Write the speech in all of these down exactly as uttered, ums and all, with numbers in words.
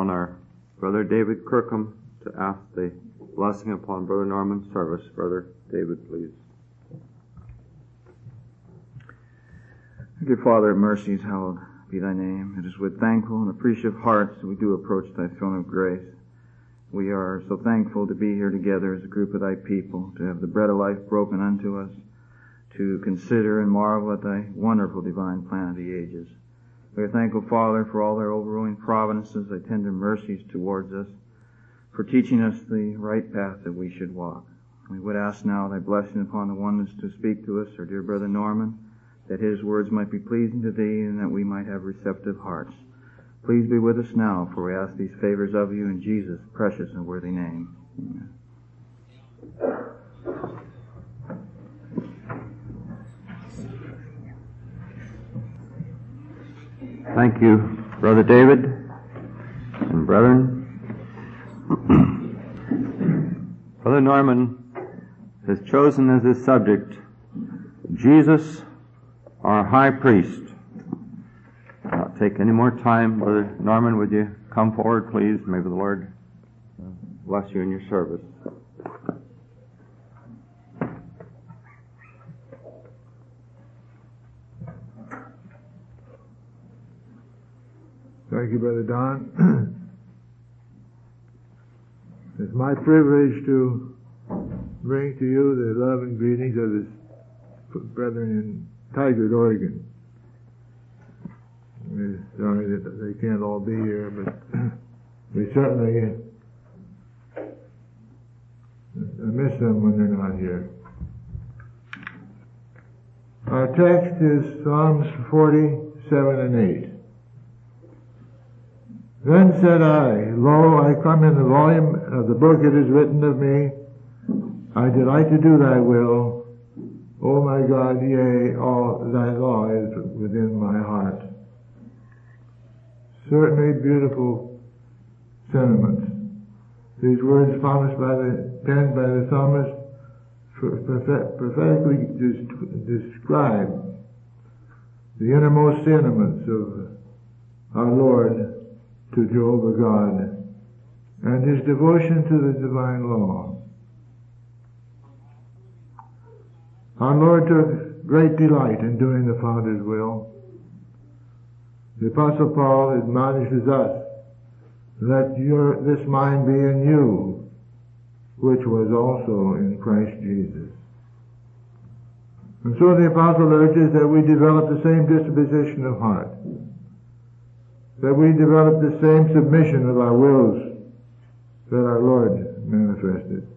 upon our Brother David Kirkham to ask the blessing upon Brother Norman's service. Brother David, please. Dear Father of mercies, hallowed be thy name. It is with thankful and appreciative hearts that we do approach thy throne of grace. We are so thankful to be here together as a group of thy people, to have the bread of life broken unto us, to consider and marvel at thy wonderful divine plan of the ages. We are thankful, Father, for all thy overruling providences, thy tender mercies towards us, for teaching us the right path that we should walk. We would ask now thy blessing upon the one that's to speak to us, our dear Brother Norman, that his words might be pleasing to thee and that we might have receptive hearts. Please be with us now, for we ask these favors of you in Jesus' precious and worthy name. Amen. Thank you, Brother David and brethren. Brother Norman has chosen as his subject Jesus, our High Priest. I'll not take any more time. Brother Norman, would you come forward, please? May the Lord bless you in your service. Thank you, Brother Don. It's my privilege to bring to you the love and greetings of his brethren in Tigard, Oregon. We're sorry that they can't all be here, but we certainly miss them when they're not here. Our text is Psalms forty-seven and eight. Then said I, Lo, I come in the volume of the book it is written of me. I delight to do thy will. O my God, yea, all thy law is within my heart. Certainly beautiful sentiments. These words promised by the, penned by the psalmist prophetically describe the innermost sentiments of our Lord to Jehovah God and his devotion to the divine law. Our Lord took great delight in doing the Father's will. The Apostle Paul admonishes us, let your, this mind be in you, which was also in Christ Jesus. And so the Apostle urges that we develop the same disposition of heart, that we develop the same submission of our wills that our Lord manifested.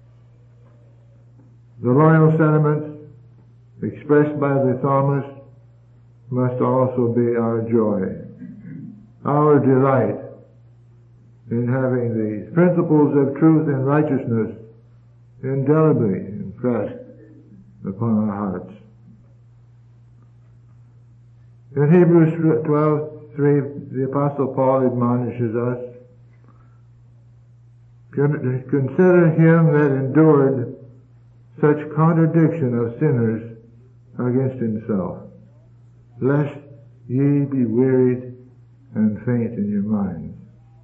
The loyal sentiments expressed by the psalmist must also be our joy, our delight in having the principles of truth and righteousness indelibly impressed upon our hearts. In Hebrews twelve three, the Apostle Paul admonishes us, consider him that endured such contradiction of sinners against himself, lest ye be wearied and faint in your minds.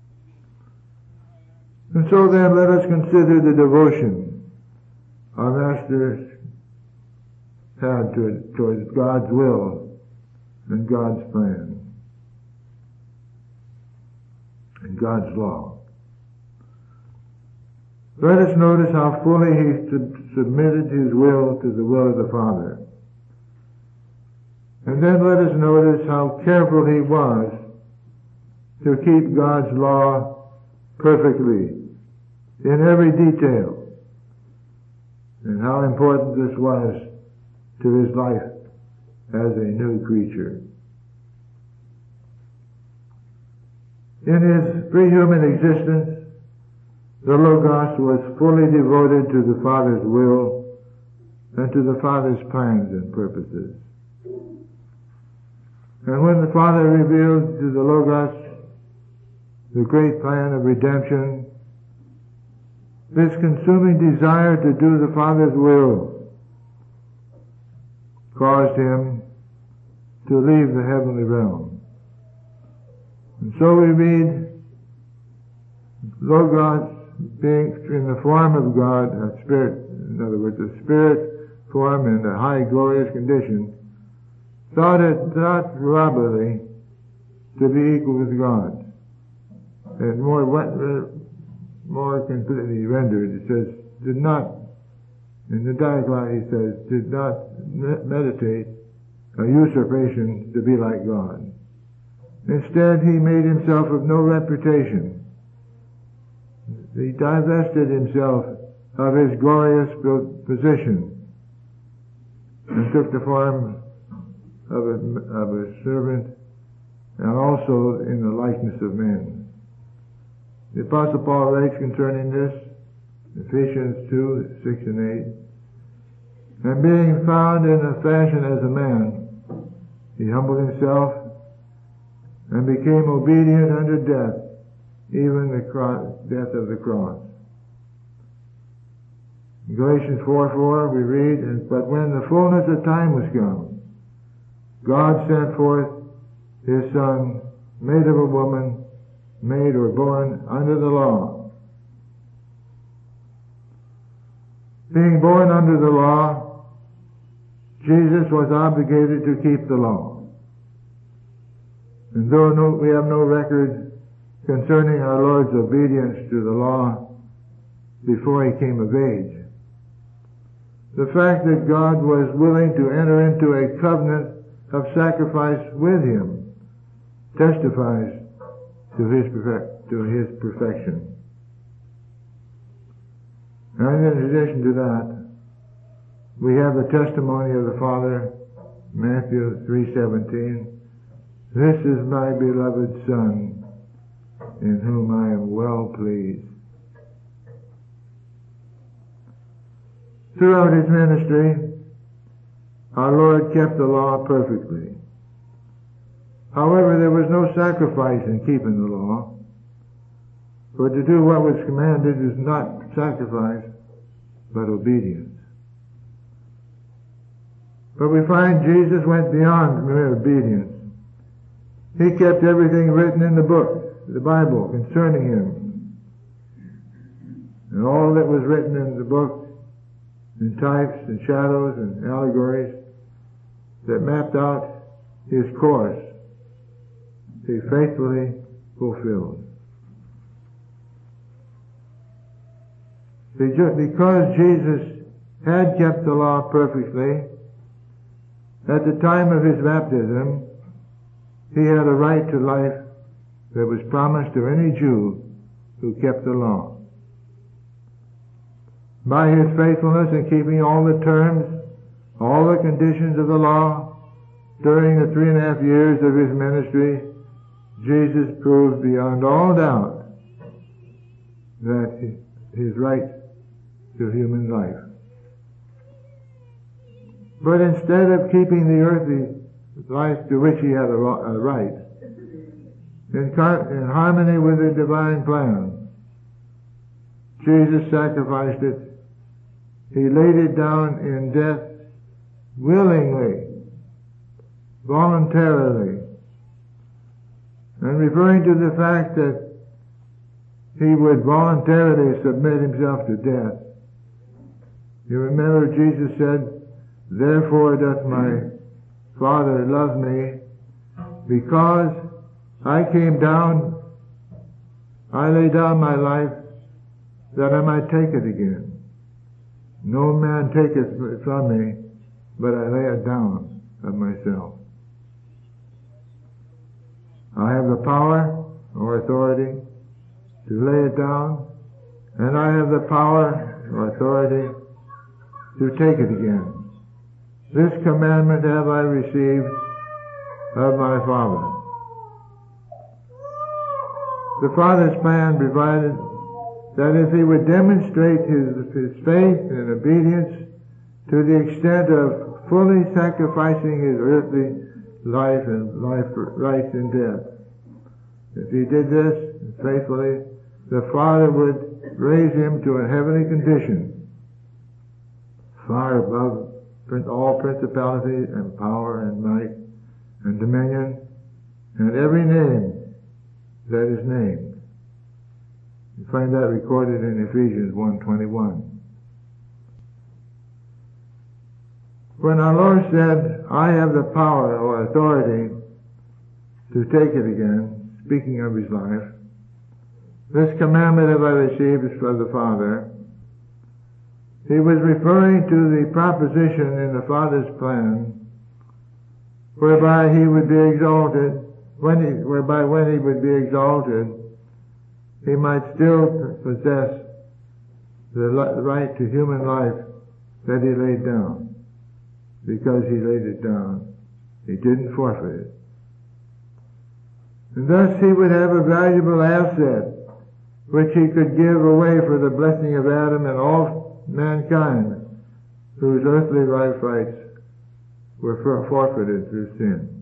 And so then let us consider the devotion our Master had to, towards God's will and God's plan and God's law. Let us notice how fully he sub- submitted his will to the will of the Father. And then let us notice how careful he was to keep God's law perfectly in every detail, and how important this was to his life as a new creature. In his pre-human existence, the Logos was fully devoted to the Father's will and to the Father's plans and purposes. And when the Father revealed to the Logos the great plan of redemption, this consuming desire to do the Father's will caused him to leave the heavenly realm. And so we read Logos, being in the form of God, a spirit, in other words, a spirit form in a high glorious condition, thought it not robbery to be equal with God. And more, more completely rendered, it says, did not, in the dialogue he says, did not meditate a usurpation to be like God. Instead, he made himself of no reputation. He divested himself of his glorious position and took the form of a, of a servant and also in the likeness of men. The Apostle Paul writes concerning this, Ephesians two, six and eight, and being found in a fashion as a man, he humbled himself and became obedient unto death, even the cross, death of the cross. In Galatians four four we read, but when the fullness of time was come, God sent forth his Son, made of a woman, made or born under the law. Being born under the law, Jesus was obligated to keep the law. And though no, we have no record concerning our Lord's obedience to the law before he came of age, the fact that God was willing to enter into a covenant of sacrifice with him testifies to his perfect, to his perfection. And in addition to that, we have the testimony of the Father, Matthew three seventeen. This is my beloved Son, in whom I am well pleased. Throughout his ministry, our Lord kept the law perfectly. However, there was no sacrifice in keeping the law, for to do what was commanded is not sacrifice, but obedience. But we find Jesus went beyond mere obedience. He kept everything written in the book, the Bible, concerning him. And all that was written in the book, in types and shadows and allegories, that mapped out his course, he faithfully fulfilled. Because Jesus had kept the law perfectly, at the time of his baptism, he had a right to life that was promised to any Jew who kept the law. By his faithfulness in keeping all the terms, all the conditions of the law, during the three and a half years of his ministry, Jesus proved beyond all doubt that his right to human life. But instead of keeping the earthly life to which he had a right, in, in harmony with the divine plan, Jesus sacrificed it. He laid it down in death willingly, voluntarily, and referring to the fact that he would voluntarily submit himself to death. You remember Jesus said, therefore doth my Father love me, because I came down, I lay down my life that I might take it again. No man taketh it from me, but I lay it down of myself. I have the power or authority to lay it down, and I have the power or authority to take it again. This commandment have I received of my Father. The Father's plan provided that if he would demonstrate his, his faith and obedience to the extent of fully sacrificing his earthly life and life rights in death, if he did this faithfully, the Father would raise him to a heavenly condition, far above all principality and power and might and dominion and every name that is named. You find that recorded in Ephesians one twenty-one. When our Lord said, I have the power or authority to take it again, speaking of his life, this commandment have I received is from the Father. He was referring to the proposition in the Father's plan whereby he would be exalted, when he, whereby when he would be exalted, he might still possess the right to human life that he laid down. Because he laid it down, he didn't forfeit it. And thus he would have a valuable asset which he could give away for the blessing of Adam and all mankind whose earthly life rights were forfeited through sin.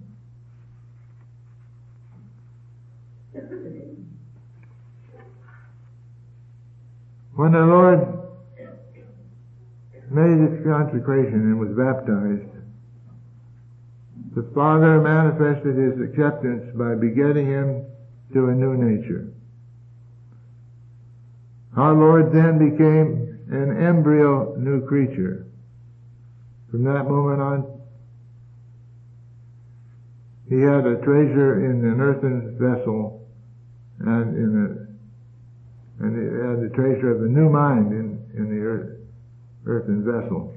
When the Lord made his consecration and was baptized, the Father manifested his acceptance by begetting him to a new nature. Our Lord then became an embryo new creature. From that moment on, he had a treasure in an earthen vessel, and in a, and he had the treasure of the new mind in, in the earth, earthen vessel.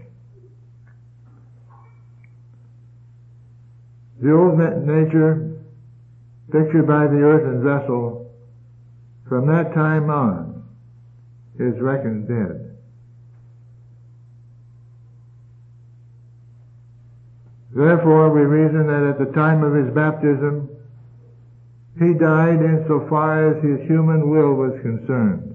The old nature, pictured by the earthen vessel, from that time on, is reckoned dead. Therefore, we reason that at the time of his baptism, he died insofar as his human will was concerned.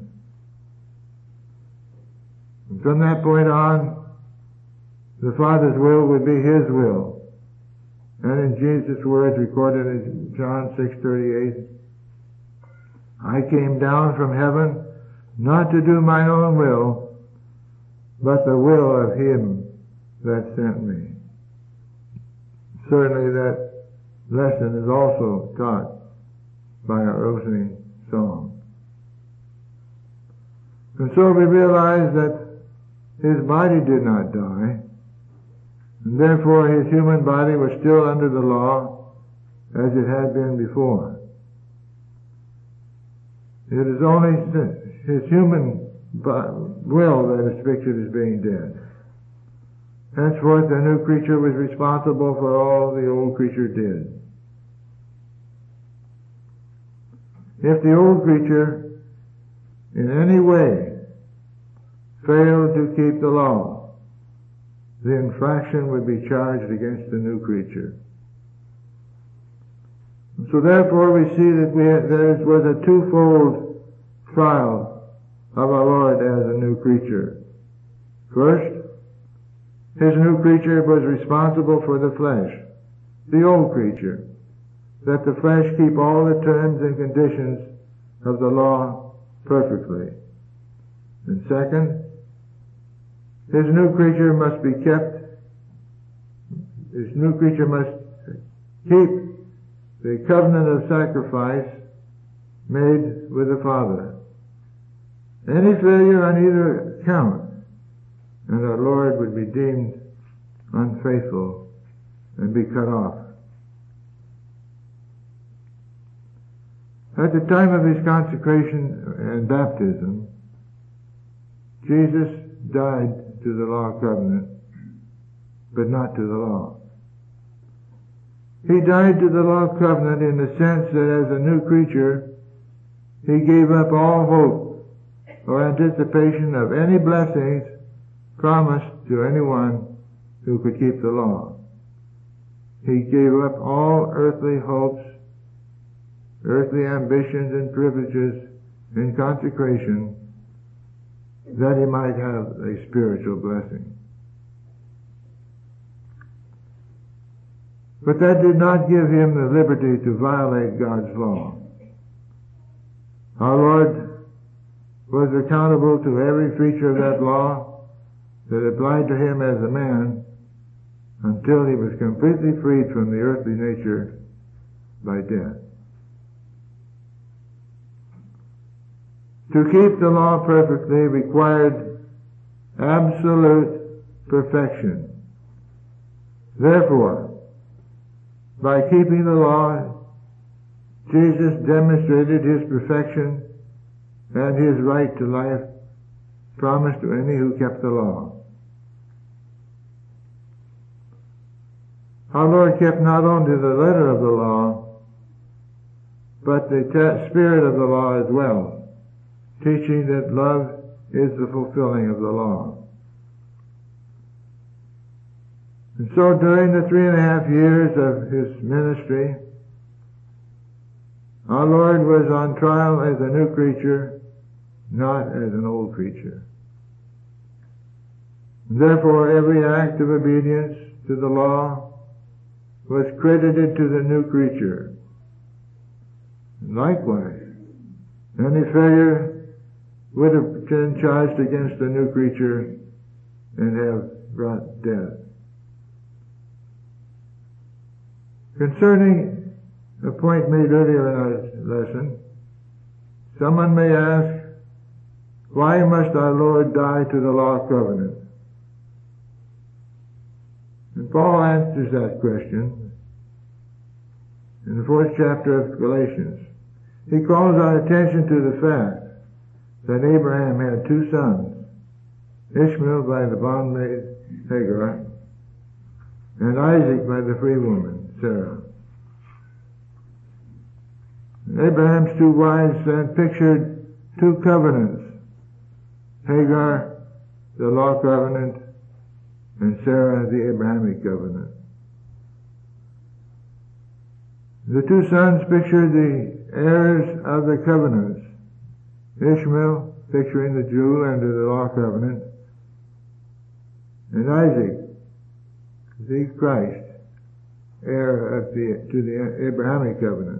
And from that point on, the Father's will would be his will. And in Jesus' words recorded in John six thirty-eight, I came down from heaven not to do mine own will, but the will of him that sent me. Certainly that lesson is also taught by our opening song. And so we realize that his body did not die, and therefore his human body was still under the law as it had been before. It is only his human will that is pictured as being dead. Henceforth the new creature was responsible for all the old creature did. If the old creature in any way failed to keep the law, the infraction would be charged against the new creature. And so therefore we see that we had, there was a twofold trial of our Lord as a new creature. First, his new creature was responsible for the flesh, the old creature, that the flesh keep all the terms and conditions of the law perfectly. And second, his new creature must be kept, his new creature must keep the covenant of sacrifice made with the Father. Any failure on either count, and our Lord would be deemed unfaithful and be cut off. At the time of his consecration and baptism, Jesus died to the law covenant, but not to the law. He died to the law covenant in the sense that as a new creature, he gave up all hope or anticipation of any blessings promised to anyone who could keep the law. He gave up all earthly hopes, earthly ambitions and privileges in consecration that he might have a spiritual blessing. But that did not give him the liberty to violate God's law. Our Lord was accountable to every feature of that law that applied to him as a man until he was completely freed from the earthly nature by death. to keep the law perfectly required absolute perfection. Therefore, by keeping the law, Jesus demonstrated his perfection and his right to life promised to any who kept the law. Our Lord kept not only the letter of the law, but the te- spirit of the law as well, teaching that love is the fulfilling of the law. And so during the three and a half years of his ministry, our Lord was on trial as a new creature, not as an old creature. Therefore, every act of obedience to the law was credited to the new creature. Likewise, any failure would have been charged against the new creature and have brought death. Concerning a point made earlier in our lesson, someone may ask, why must our Lord die to the law covenant? And Paul answers that question in the fourth chapter of Galatians. He calls our attention to the fact that Abraham had two sons, Ishmael by the bondmaid Hagar, and Isaac by the free woman, Sarah. And Abraham's two wives then pictured two covenants, Hagar, the law covenant, and Sarah, the Abrahamic covenant. The two sons pictured the heirs of the covenants, Ishmael picturing the Jew under the law covenant, and Isaac, the Christ, heir of the, to the Abrahamic covenant.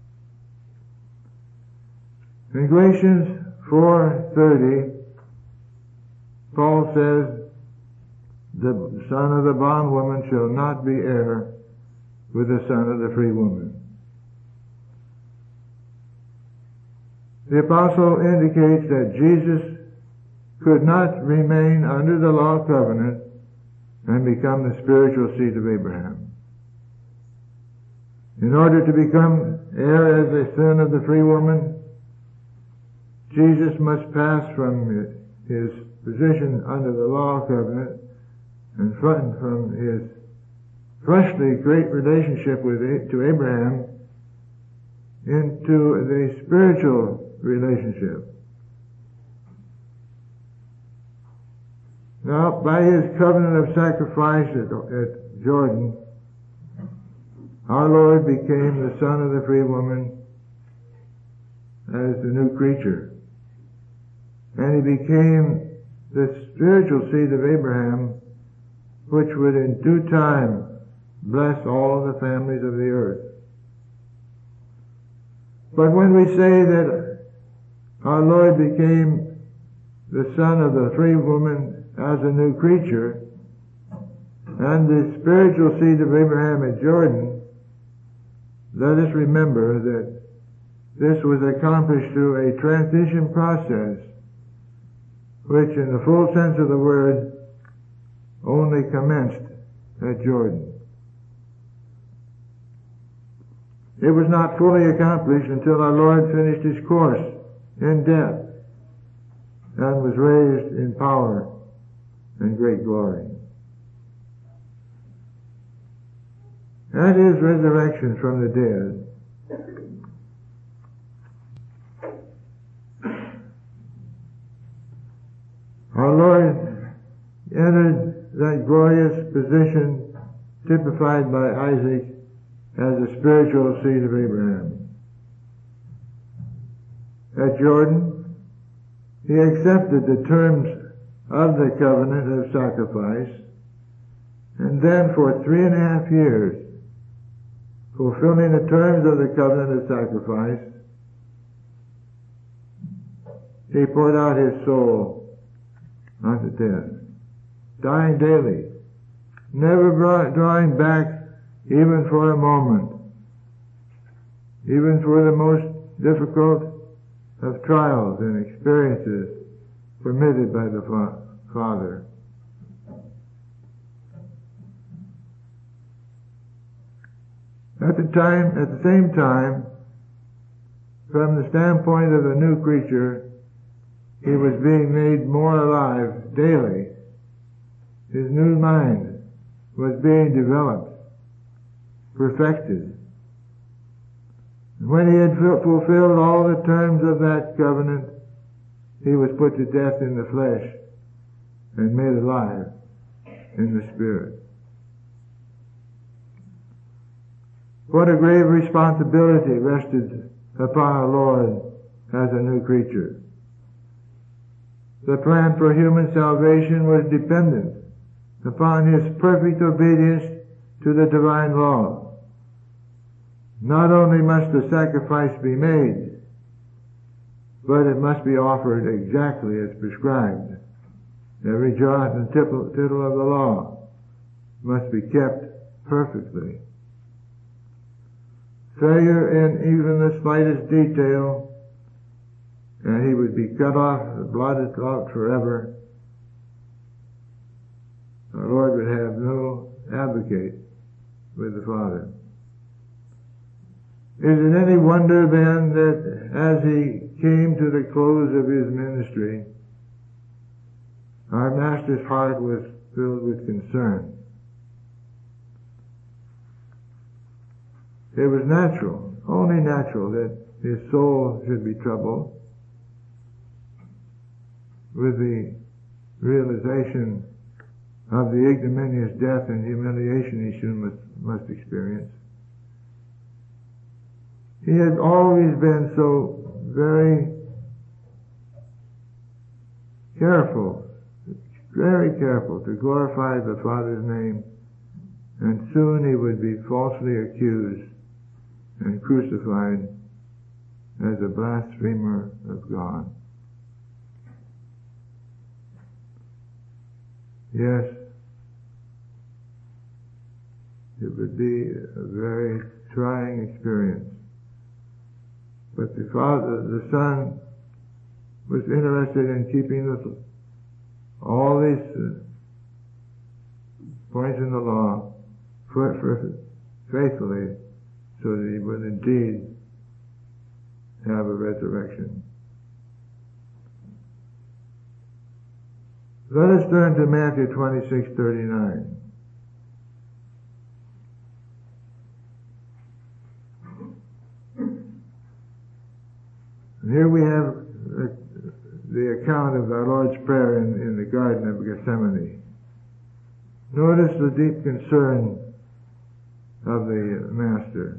In Galatians four thirty, Paul says, the son of the bondwoman shall not be heir with the son of the free woman. The apostle indicates that Jesus could not remain under the law covenant and become the spiritual seed of Abraham. In order to become heir as a son of the free woman, Jesus must pass from his position under the law covenant and from his fleshly great relationship with to Abraham into the spiritual relationship. Now, by his covenant of sacrifice at, at Jordan, our Lord became the son of the free woman as the new creature. And he became the spiritual seed of Abraham, which would in due time bless all of the families of the earth. But when we say that our Lord became the son of the free woman as a new creature, and the spiritual seed of Abraham at Jordan, let us remember that this was accomplished through a transition process, which in the full sense of the word only commenced at Jordan. It was not fully accomplished until our Lord finished his course in death and was raised in power and great glory. At his resurrection from the dead, our Lord entered that glorious position typified by Isaac as a spiritual seed of Abraham. At Jordan, he accepted the terms of the covenant of sacrifice, and then for three and a half years, fulfilling the terms of the covenant of sacrifice, he poured out his soul unto death, dying daily, never brought, drawing back even for a moment, even for the most difficult of trials and experiences permitted by the fa- Father. At the time, at the same time, from the standpoint of the new creature, he was being made more alive daily. His new mind was being developed, perfected. When he had fulfilled all the terms of that covenant, he was put to death in the flesh and made alive in the Spirit. What a grave responsibility rested upon our Lord as a new creature. The plan for human salvation was dependent upon his perfect obedience to the divine law. Not only must the sacrifice be made, but it must be offered exactly as prescribed. Every jot and tittle of the law must be kept perfectly. Failure in even the slightest detail, and he would be cut off, blotted out forever. Our Lord would have no advocate with the Father. Is it any wonder then that as he came to the close of his ministry, our Master's heart was filled with concern? It was natural, only natural, that his soul should be troubled with the realization of the ignominious death and humiliation he soon must, must experience. He had always been so very careful, very careful to glorify the Father's name, and soon he would be falsely accused and crucified as a blasphemer of God. Yes, it would be a very trying experience. But the Father, the Son, was interested in keeping the, all these uh, points in the law for, for faithfully, so that he would indeed have a resurrection. Let us turn to Matthew twenty-six thirty-nine. Here we have the account of our Lord's Prayer in, in the Garden of Gethsemane. Notice the deep concern of the Master.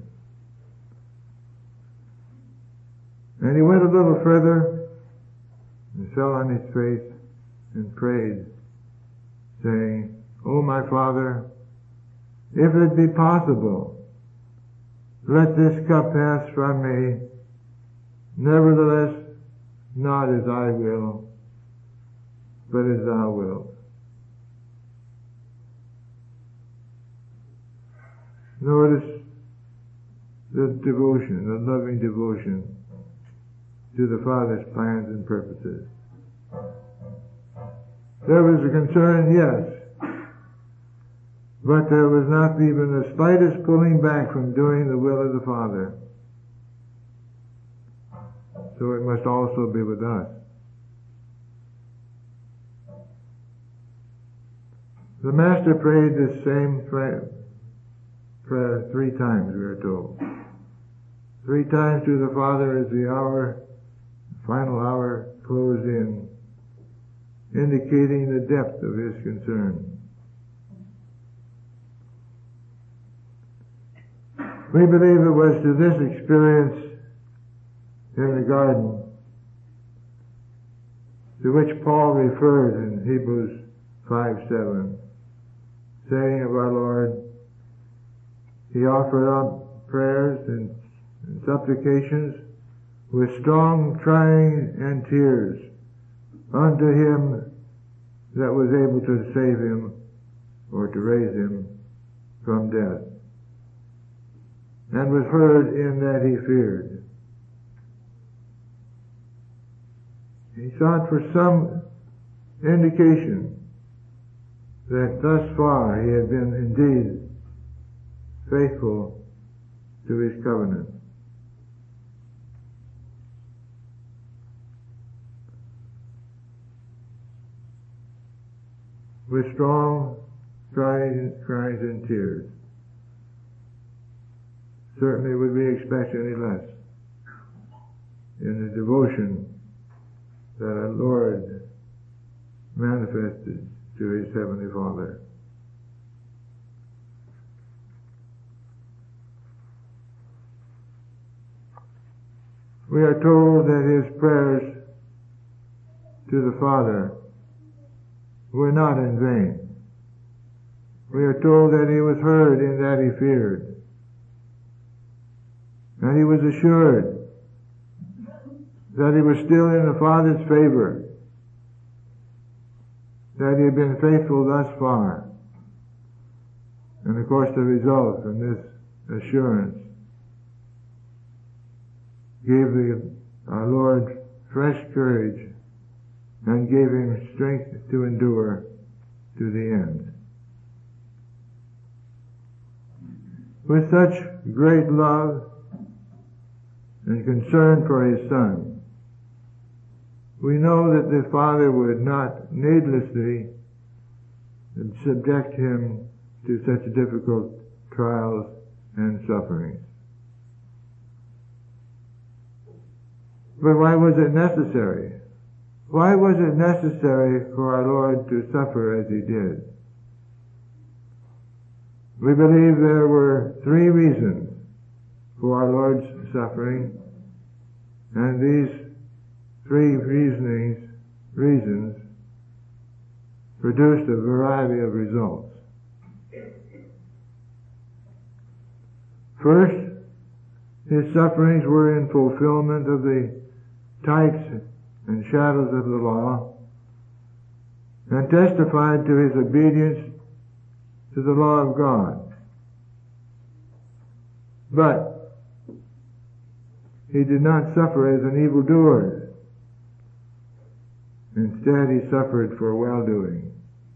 And he went a little further and fell on his face and prayed, saying, O my Father, if it be possible, let this cup pass from me. Nevertheless, not as I will, but as thou wilt. Notice the devotion, the loving devotion to the Father's plans and purposes. There was a concern, yes, but there was not even the slightest pulling back from doing the will of the Father. So it must also be with us. The Master prayed this same prayer, prayer three times, we are told. Three times to the Father as the hour, final hour closed in, indicating the depth of his concern. We believe it was to this experience in the garden to which Paul referred in Hebrews five seven, saying of our Lord, he offered up prayers and, and supplications with strong crying and tears unto him that was able to save him or to raise him from death, and was heard in that he feared. he sought for some indication that thus far he had been indeed faithful to his covenant. With strong cries, cries and tears. Certainly would we expect any less in the devotion that our Lord manifested to his Heavenly Father. We are told that his prayers to the Father were not in vain. We are told that he was heard in that he feared. And he was assured that he was still in the Father's favor, that he had been faithful thus far. And of course the result from this assurance gave the, our Lord fresh courage and gave him strength to endure to the end. With such great love and concern for his Son, we know that the Father would not needlessly subject him to such difficult trials and sufferings. But why was it necessary? Why was it necessary for our Lord to suffer as he did? We believe there were three reasons for our Lord's suffering, and these three reasonings, reasons produced a variety of results. First, his sufferings were in fulfillment of the types and shadows of the law, and testified to his obedience to the law of God. But he did not suffer as an evildoer. Instead, he suffered for well-doing.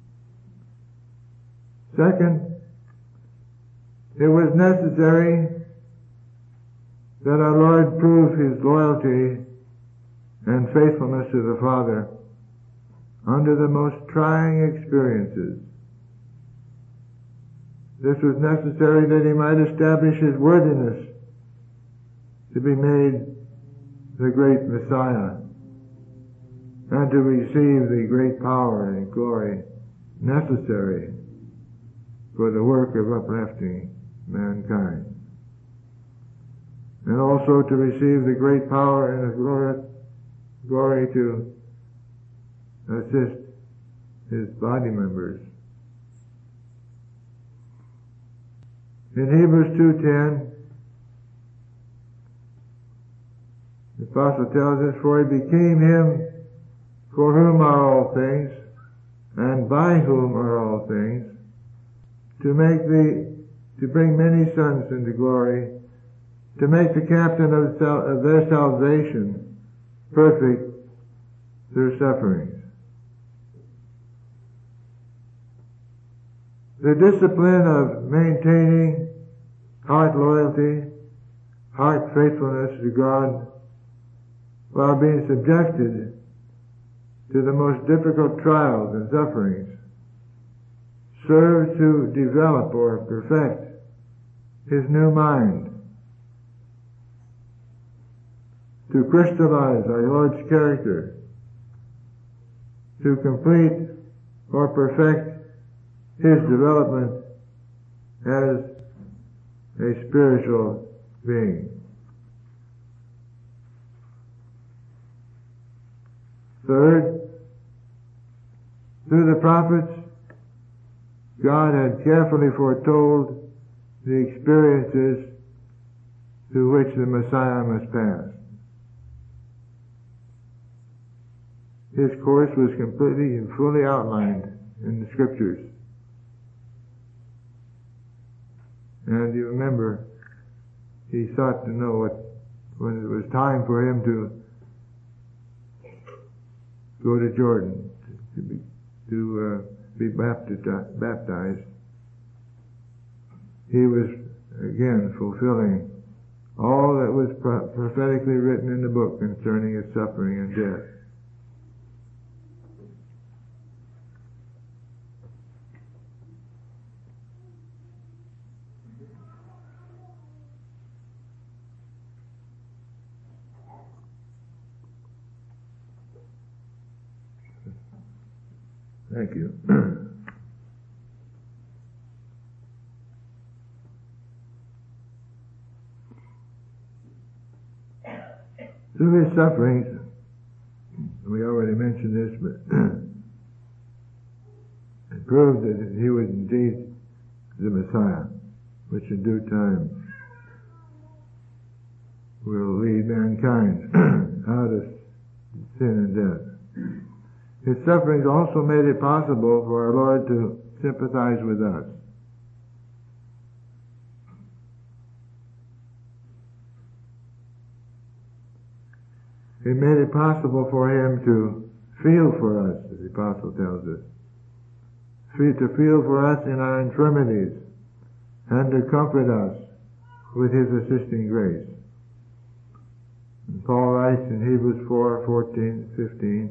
Second, it was necessary that our Lord prove his loyalty and faithfulness to the Father under the most trying experiences. This was necessary that he might establish his worthiness to be made the great Messiah and to receive the great power and glory necessary for the work of uplifting mankind, and also to receive the great power and the glory glory to assist his body members. In Hebrews two ten, the Apostle tells us, "For he became him for whom are all things, and by whom are all things, to make the to bring many sons into glory, to make the captain of, sal- of their salvation perfect through sufferings." The discipline of maintaining heart loyalty, heart faithfulness to God, while being subjected to the most difficult trials and sufferings, serves to develop or perfect his new mind, to crystallize our Lord's character, to complete or perfect his development as a spiritual being. Third, through the prophets, God had carefully foretold the experiences through which the Messiah must pass. His course was completely and fully outlined in the Scriptures. And you remember, he sought to know what, when it was time for him to go to Jordan to be, to, uh, be baptized, baptized. He was again fulfilling all that was pro- prophetically written in the book concerning his suffering and death. Thank you. Through his sufferings, we already mentioned this, but it proved that he was indeed the Messiah, which in due time will lead mankind out of sin and death. His sufferings also made it possible for our Lord to sympathize with us. It made it possible for him to feel for us, as the Apostle tells us. To feel for us in our infirmities and to comfort us with his assisting grace. And Paul writes in Hebrews four, fourteen, fifteen,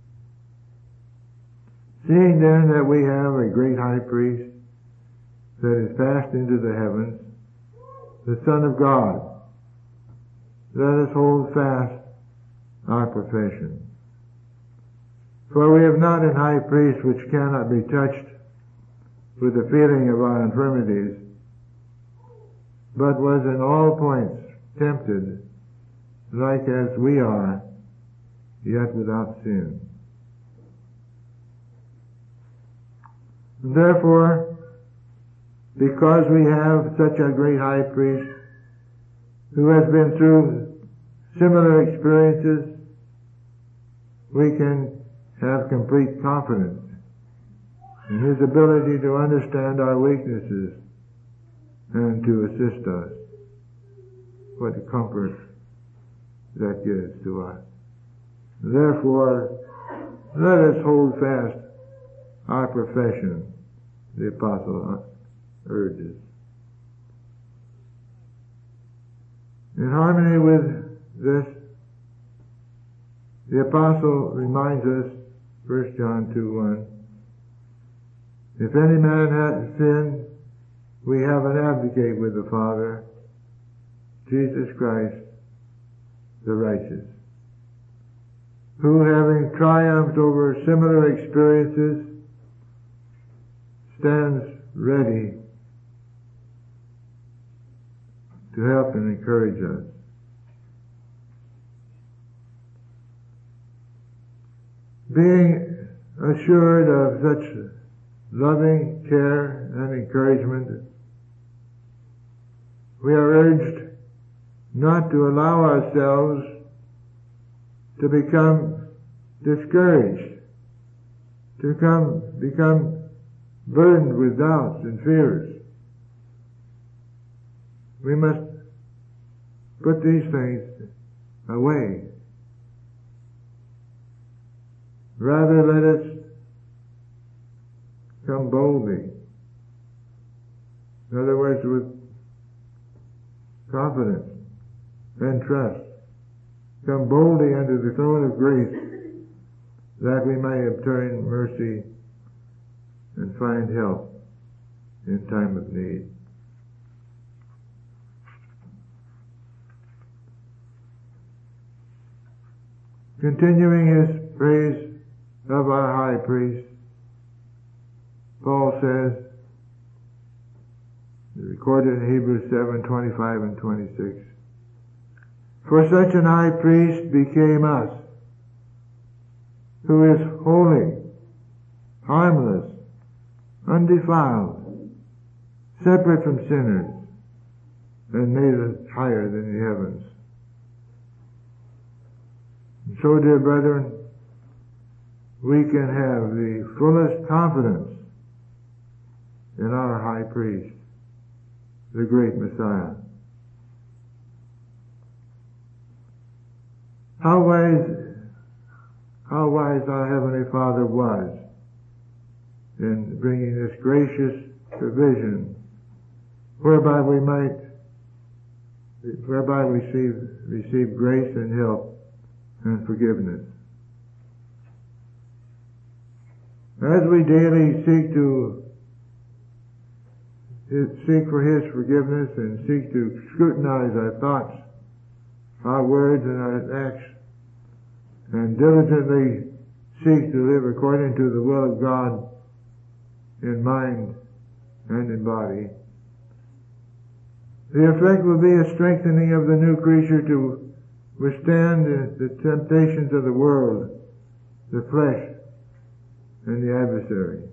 seeing then that we have a great high priest that is passed into the heavens, the Son of God, let us hold fast our profession. For we have not an high priest which cannot be touched with the feeling of our infirmities, but was in all points tempted like as we are, yet without sin. Therefore, because we have such a great high priest who has been through similar experiences, we can have complete confidence in his ability to understand our weaknesses and to assist us. What a comfort that gives to us. Therefore, let us hold fast our profession, the apostle urges. In harmony with this, the apostle reminds us, First John two one, if any man hath sinned, we have an advocate with the Father, Jesus Christ, the righteous, who, having triumphed over similar experiences, stands ready to help and encourage us. Being assured of such loving care and encouragement, we are urged not to allow ourselves to become discouraged, to come, become burdened with doubts and fears. We must put these things away. Rather, let us come boldly. In other words, with confidence and trust. Come boldly under the throne of grace that we may obtain mercy and find help in time of need. Continuing his praise of our high priest, Paul says, recorded in Hebrews seven, twenty-five and twenty-six, for such an high priest became us, who is holy, harmless, undefiled, separate from sinners, and made us higher than the heavens. And so, dear brethren, we can have the fullest confidence in our high priest, the great Messiah. How wise, how wise our Heavenly Father was in bringing this gracious provision whereby we might, whereby we receive, receive grace and help and forgiveness. As we daily seek to seek for His forgiveness and seek to scrutinize our thoughts, our words, and our acts, and diligently seek to live according to the will of God in mind and in body, the effect will be a strengthening of the new creature to withstand the, the temptations of the world, the flesh, and the adversary.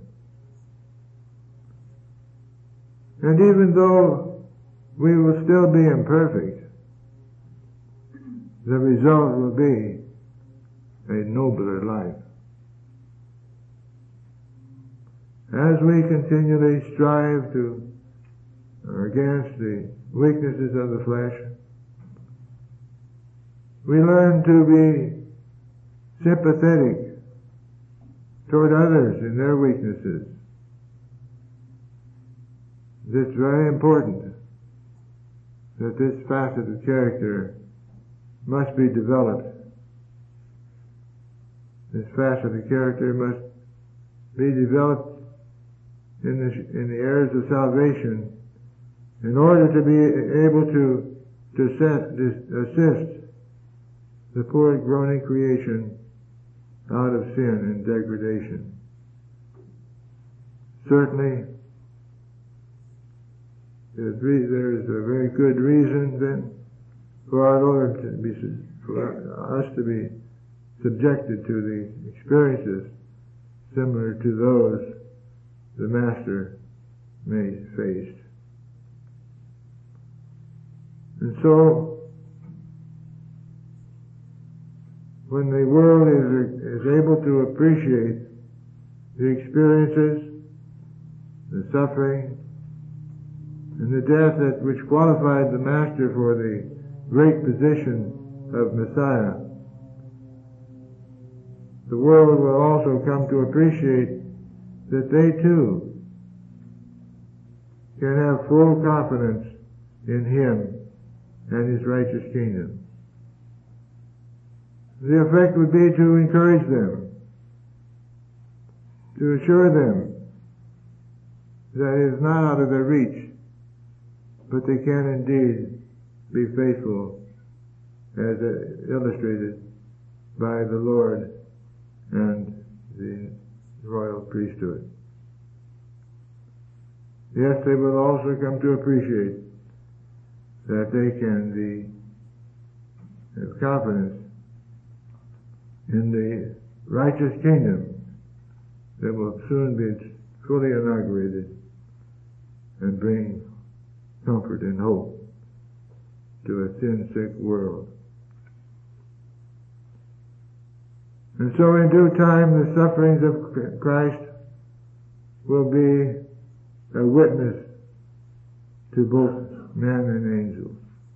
And even though we will still be imperfect, the result will be a nobler life. As we continually strive to against the weaknesses of the flesh, we learn to be sympathetic toward others in their weaknesses. It's very important that this facet of character must be developed. This facet of character must be developed in the, in the areas of salvation in order to be able to, to set, to assist the poor groaning creation out of sin and degradation. Certainly, there is a very good reason then for our Lord to be, for us to be subjected to the experiences similar to those the Master may face. And so, when the world is, is able to appreciate the experiences, the suffering, and the death that which qualified the Master for the great position of Messiah, the world will also come to appreciate that they too can have full confidence in Him and His righteous kingdom. The effect would be to encourage them, to assure them that it is not out of their reach, but they can indeed be faithful, as illustrated by the Lord and the royal priesthood. Yes, they will also come to appreciate that they can be, have confidence in the righteous kingdom that will soon be fully inaugurated and bring comfort and hope to a sin-sick world. And so in due time the sufferings of Christ will be a witness to both men and angels.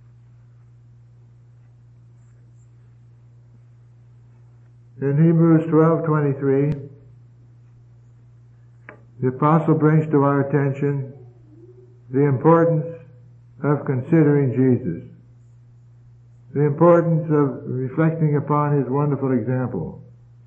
In Hebrews twelve twenty-three, the apostle brings to our attention the importance of considering Jesus, the importance of reflecting upon His wonderful example,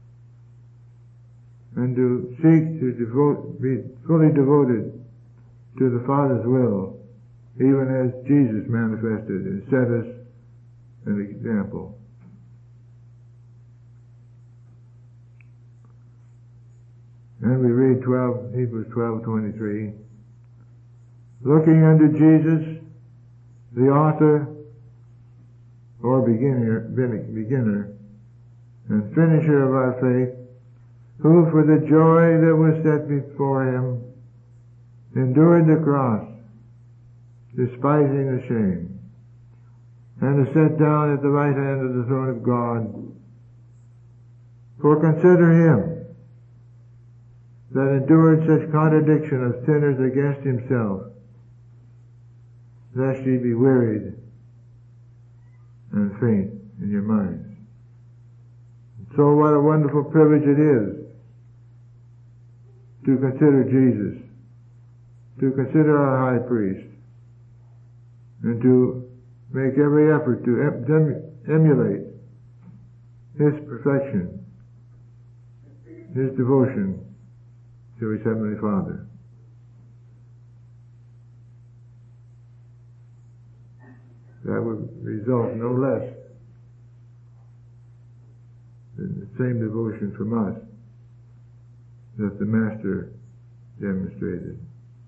and to seek to devote, be fully devoted to the Father's will, even as Jesus manifested and set us an example. And we read twelve, Hebrews twelve twenty-three. Looking unto Jesus, the author or beginner, beginner and finisher of our faith, who for the joy that was set before Him endured the cross, despising the shame, and is set down at the right hand of the throne of God. For consider Him that endured such contradiction of sinners against Himself, lest ye be wearied and faint in your minds. So what a wonderful privilege it is to consider Jesus, to consider our high priest, and to make every effort to em- emulate his perfection, his devotion to his Heavenly Father. That would result no less than the same devotion from us that the Master demonstrated.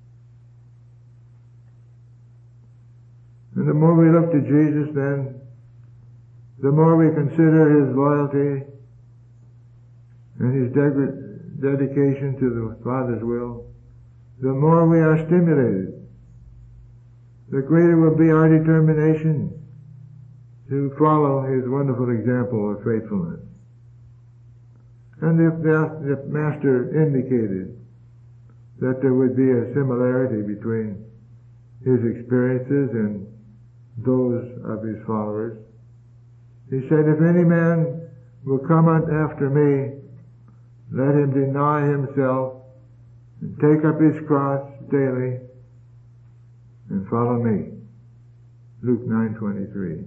And the more we look to Jesus, then, the more we consider his loyalty and his de- dedication to the Father's will, the more we are stimulated, the greater will be our determination to follow his wonderful example of faithfulness. And if the Master indicated that there would be a similarity between his experiences and those of his followers, he said, if any man will come after me, let him deny himself and take up his cross daily and follow me. Luke nine twenty-three.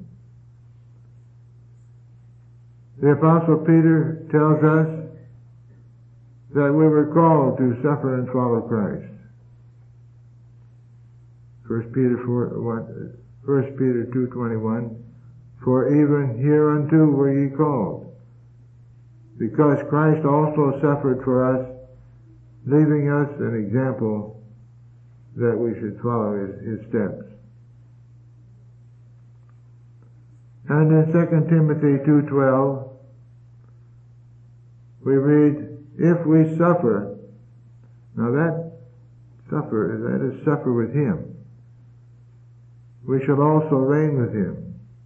The Apostle Peter tells us that we were called to suffer and follow Christ. First Peter four, First Peter two twenty-one. For even hereunto were ye called, because Christ also suffered for us, leaving us an example that we should follow his, his steps. And in Second Timothy two twelve, we read, if we suffer, now that suffer, that is suffer with him, we shall also reign with him.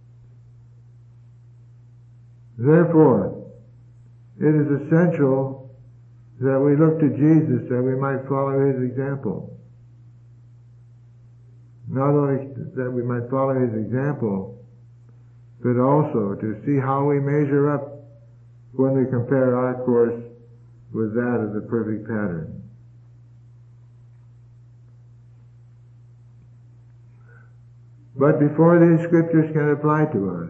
Therefore, it is essential that we look to Jesus that we might follow his example. Not only that we might follow his example, but also to see how we measure up when we compare our course with that of the perfect pattern. But before these scriptures can apply to us,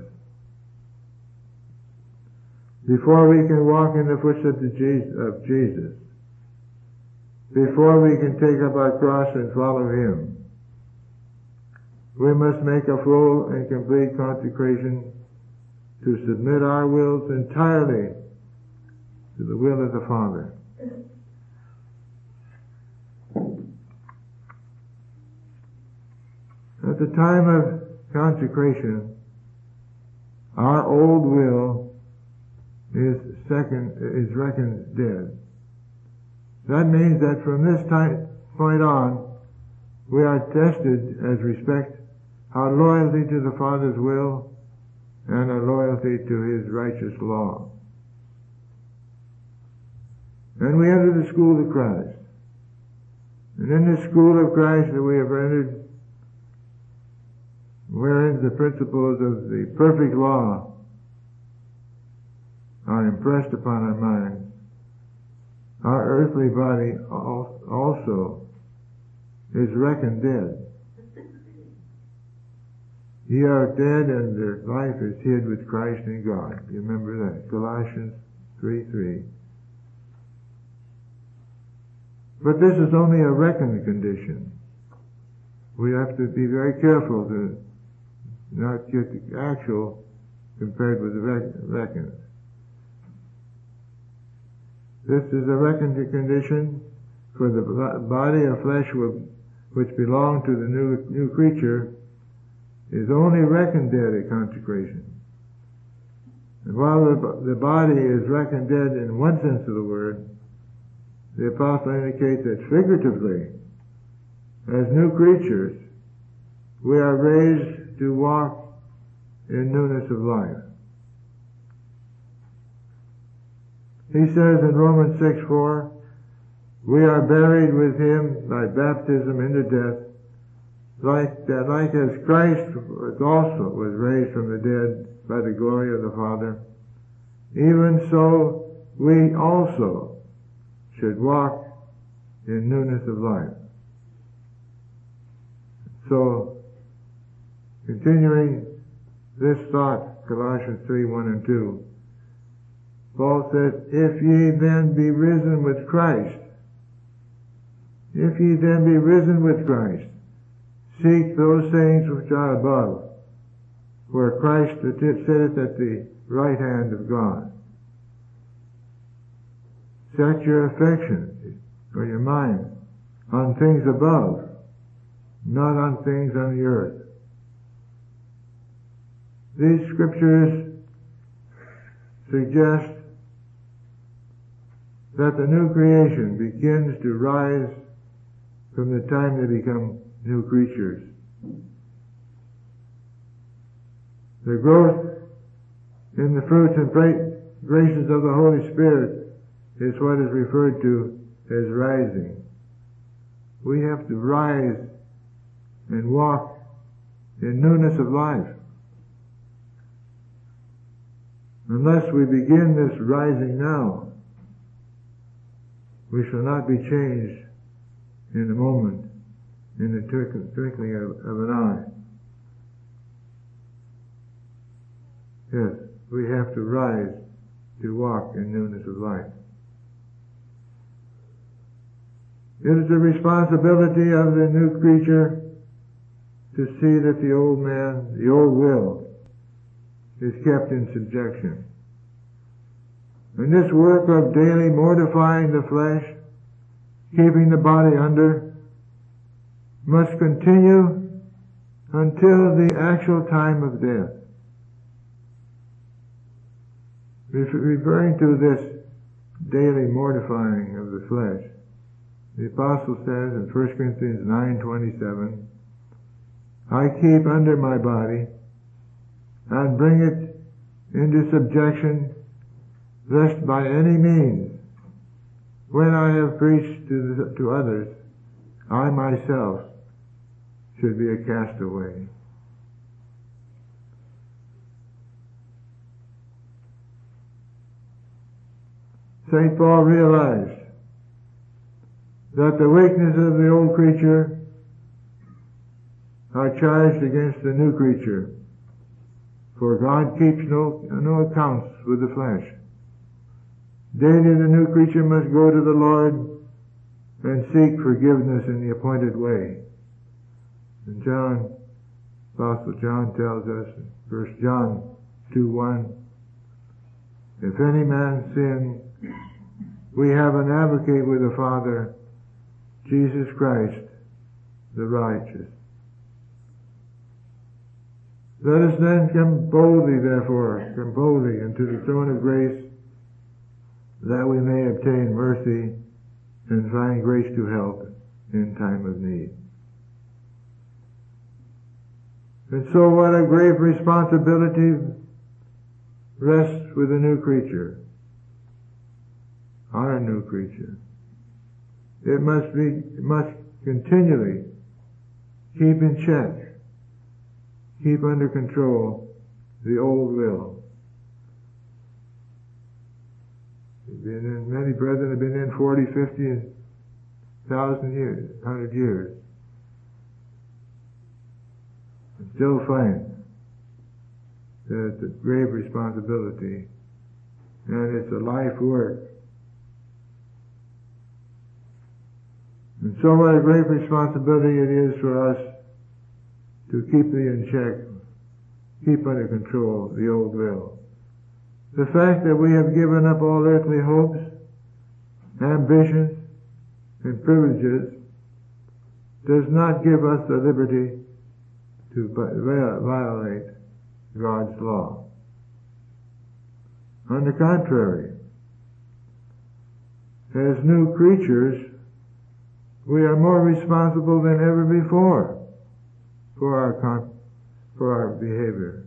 before we can walk in the footsteps of Jesus, before we can take up our cross and follow him, we must make a full and complete consecration to submit our wills entirely to the will of the Father. At the time of consecration, our old will is second is reckoned dead. That means that from this time point on, we are tested as respect our loyalty to the Father's will and our loyalty to his righteous law. And we enter the school of Christ. And in the school of Christ that we have entered, wherein the principles of the perfect law are impressed upon our minds, our earthly body also is reckoned dead. Ye are dead, and their life is hid with Christ in God. You remember that? Colossians three three. But this is only a reckoned condition. We have to be very careful to not get the actual compared with the reckoned. This is a reckoned condition for the body of flesh which belonged to the new, new creature is only reckoned dead at consecration. And while the, the body is reckoned dead in one sense of the word, the apostle indicates that figuratively, as new creatures, we are raised to walk in newness of life. He says in Romans six four, we are buried with him by baptism into death, like that, like as Christ was also was raised from the dead by the glory of the Father, even so we also should walk in newness of life. So, continuing this thought, Colossians three, one and two, Paul says, if ye then be risen with Christ, if ye then be risen with Christ, seek those things which are above, where Christ sitteth at the right hand of God. Set your affection, or your mind, on things above, not on things on the earth. These scriptures suggest that the new creation begins to rise from the time they become new creatures. The growth in the fruits and graces of the Holy Spirit is what is referred to as rising. We have to rise and walk in newness of life. Unless we begin this rising now, we shall not be changed in a moment, in the twinkling of, of an eye. Yes, we have to rise to walk in newness of life. It is the responsibility of the new creature to see that the old man, the old will, is kept in subjection. And this work of daily mortifying the flesh, keeping the body under, must continue until the actual time of death. Referring to this daily mortifying of the flesh, the apostle says in First Corinthians nine twenty-seven, I keep under my body and bring it into subjection, lest by any means, when I have preached to, the, to others, I myself should be a castaway. Saint Paul realized that the weakness of the old creature are charged against the new creature, for God keeps no, no accounts with the flesh. Daily the new creature must go to the Lord and seek forgiveness in the appointed way. And John, Apostle John tells us, First John two one, if any man sin, we have an advocate with the Father, Jesus Christ, the righteous. Let us then come boldly, therefore, come boldly into the throne of grace, that we may obtain mercy and find grace to help in time of need. And so what a grave responsibility rests with the new creature, our new creature. It must be, it must continually keep in check, keep under control the old will. Been in, many brethren have been in forty, fifty thousand years, one hundred years, and still find that it's a grave responsibility, and it's a life work. And so what a great responsibility it is for us to keep it in check, keep under control the old will. The fact that we have given up all earthly hopes, ambitions, and privileges does not give us the liberty to violate God's law. On the contrary, as new creatures, we are more responsible than ever before for our con- for our behavior.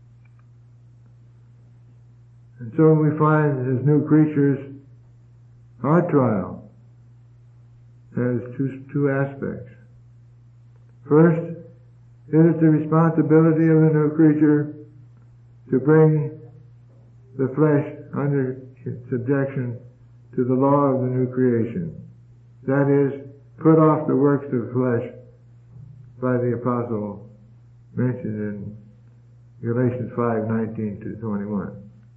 And so we find as new creatures, our trial has two, two aspects. First, it is the responsibility of the new creature to bring the flesh under subjection to the law of the new creation. That is, put off the works of flesh by the apostle mentioned in Galatians five nineteen to twenty-one.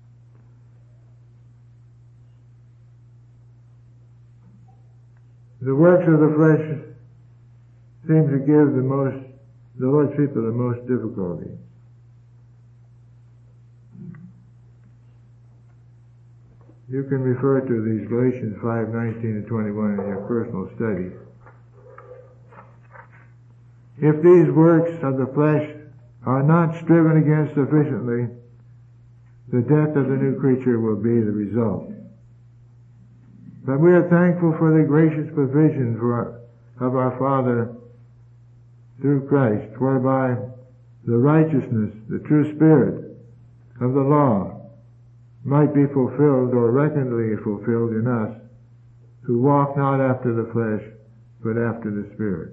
The works of the flesh seem to give the most, the Lord's people the most difficulty. You can refer to these Galatians five nineteen to twenty-one in your personal study. If these works of the flesh are not striven against sufficiently, the death of the new creature will be the result. But we are thankful for the gracious provision for our, of our Father through Christ, whereby the righteousness, the true spirit of the law might be fulfilled or reckonedly fulfilled in us, who walk not after the flesh, but after the Spirit.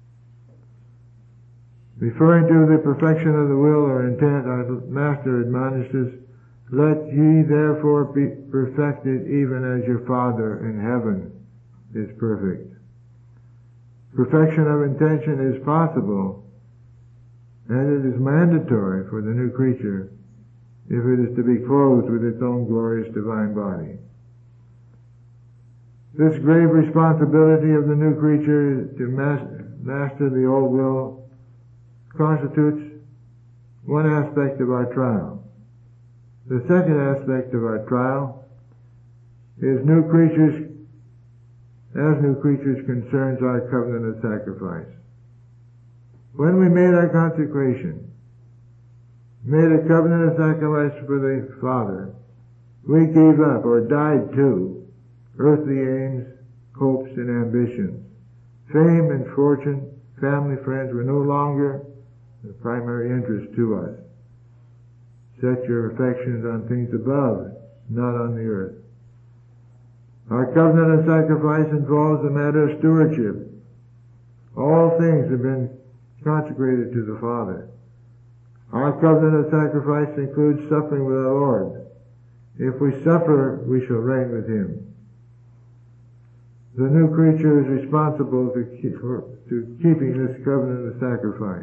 Referring to the perfection of the will or intent, our Master admonishes, "Let ye therefore be perfected even as your Father in heaven is perfect." Perfection of intention is possible, and it is mandatory for the new creature if it is to be clothed with its own glorious divine body. This grave responsibility of the new creature to master the old will constitutes one aspect of our trial. The second aspect of our trial is new creatures, as new creatures concerns our covenant of sacrifice. When we made our consecration, made a covenant of sacrifice for the Father, we gave up or died to earthly aims, hopes, and ambitions. Fame and fortune, family, friends were no longer the primary interest to us. Set your affections on things above, not on the earth. Our covenant of sacrifice involves a matter of stewardship. All things have been consecrated to the Father. Our covenant of sacrifice includes suffering with our Lord. If we suffer, we shall reign with Him. The new creature is responsible to, keep, for, to keeping this covenant of sacrifice.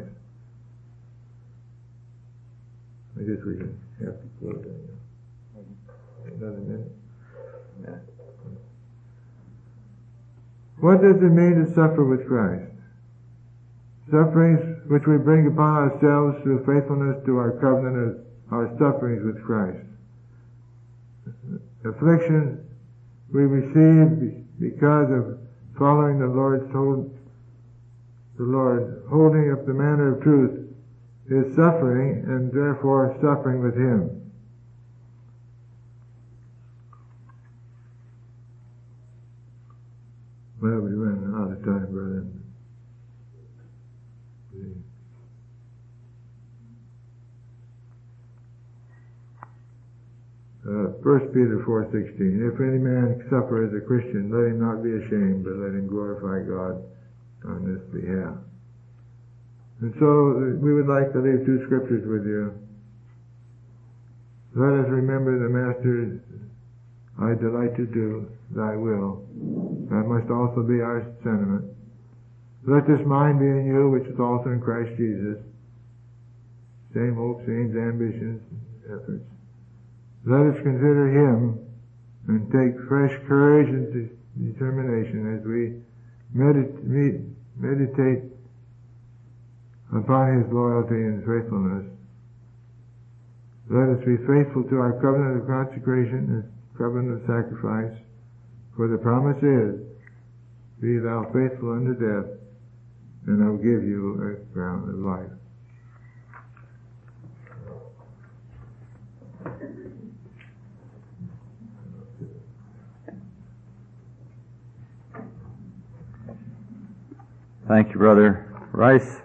I guess we can have to close that now. Another minute. Yeah. What does it mean to suffer with Christ? Sufferings which we bring upon ourselves through faithfulness to our covenant are sufferings with Christ. Afflictions we receive because of following the Lord's hold, the Lord, holding up the manner of truth, is suffering, and therefore suffering with Him. Well, we ran out of time, brother. Uh, First Peter four sixteen. If any man suffer as a Christian, let him not be ashamed, but let him glorify God on this behalf. And so we would like to leave two scriptures with you. Let us remember the Master, I delight to do thy will. That must also be our sentiment. Let this mind be in you, which is also in Christ Jesus. Same hopes, aims, ambitions, efforts. Let us consider Him and take fresh courage and de- determination as we medit- meditate upon His loyalty and faithfulness. Let us be faithful to our covenant of consecration and covenant of sacrifice, for the promise is, be thou faithful unto death, and I will give you a crown of life. Thank you, Brother Rice.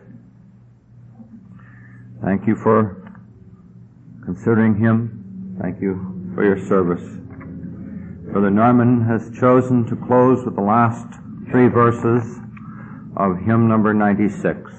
Thank you for considering him. Thank you for your service. Brother Norman has chosen to close with the last three verses of hymn number ninety-six.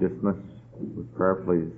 dismiss with prayer, please.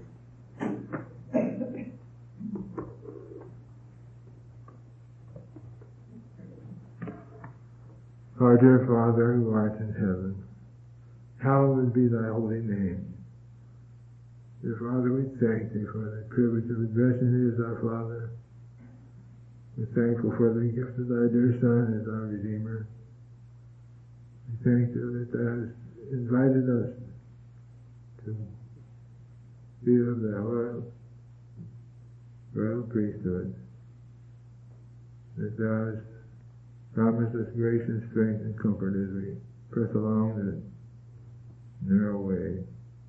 Our dear Father, who art in heaven, hallowed be thy holy name. Dear Father, we thank thee for the privilege of addressing thee as our Father. We're thankful for the gift of thy dear Son as our Redeemer. We thank you that thou hast invited us to be of the royal, royal priesthood, that thou hast promised us grace and strength and comfort as we press along the narrow way,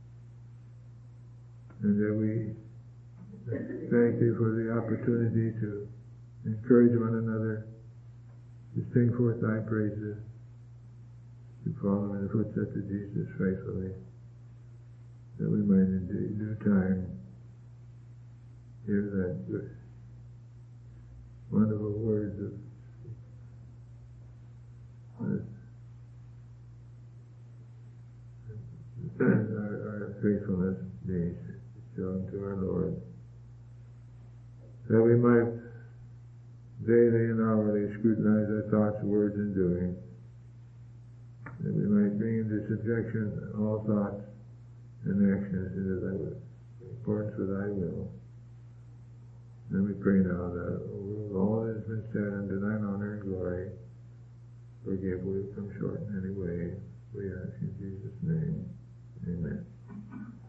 and that we thank thee for the opportunity to encourage one another, to sing forth thy praises, to follow in the footsteps of Jesus faithfully, that we might in due time hear that good, wonderful words of our, our faithfulness being shown to our Lord, that we might daily and hourly scrutinize our thoughts, words, and doings, that we might bring into subjection all thoughts and actions into thy accordance with thy will. And we pray now that all that has been said unto thine honor and glory, forgive we have come short in any way. We ask in Jesus' name. Amen.